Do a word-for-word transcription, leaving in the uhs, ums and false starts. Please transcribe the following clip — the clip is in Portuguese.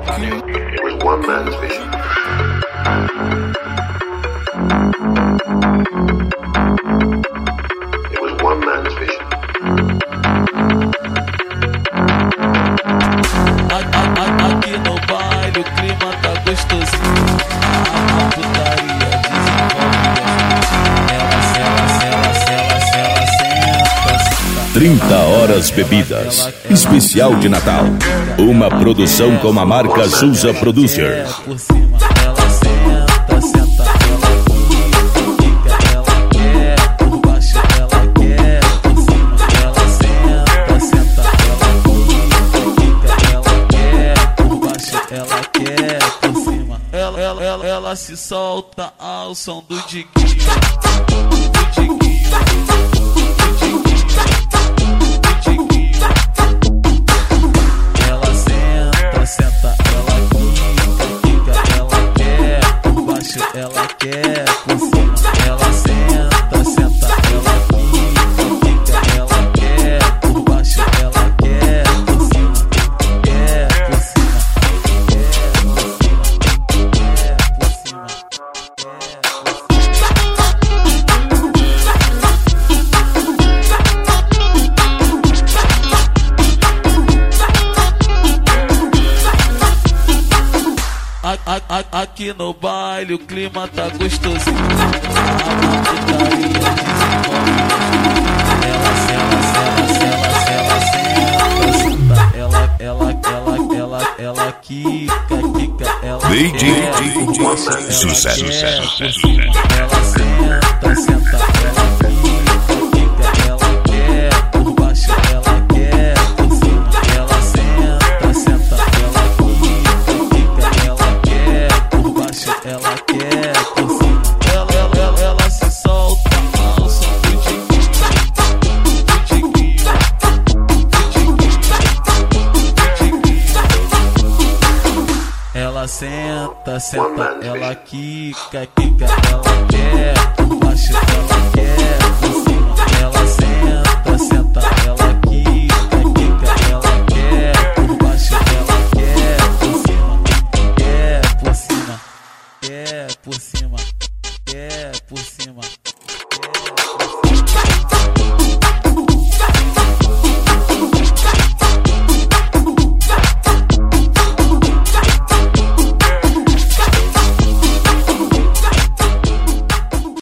It was one man's vision. It was one man's vision. Aqui no baile o clima tá gostosinho. A putaria desenvolve. Ela, ela, ela, ela, ela, senta. trinta horas bebidas. Especial de Natal. Uma produção com a marca Souza Producer. Por cima, ela senta, senta, ela fica, ela quer, por baixo ela quer, por cima ela senta, senta, ela fica, ela quer, por baixo ela quer, por cima ela, ela, ela, ela se solta ao som do diguinho, do diguinho, do diguinho, do diguinho. Ela senta, senta, ela fica, ela quer, por baixo ela quer, por cima ela senta, senta, ela fica, ela quer, por baixo ela quer, por cima, quer, por cima, quer, por cima, quer, por cima, A, a, a, aqui no baile o clima tá gostosinho. A putaria desenvolve. Ela, ela, ela, ela, ela, senta, ela, ela, ela, ela, ela, quica, quica, ela D J quer, Sucesso, ela sucesso, quer, sucesso. ela senta, senta, ela fica, fica, ela quer, por baixo ela quer, por cima ela senta, senta, ela fica, ela quer, por baixo ela quer, por cima ela, ela, ela, ela se solta ao som do diguinho, do diguinho, do diguinho, do diguinho. Ela senta, senta, ela quica, quica, ela quer, por baixo ela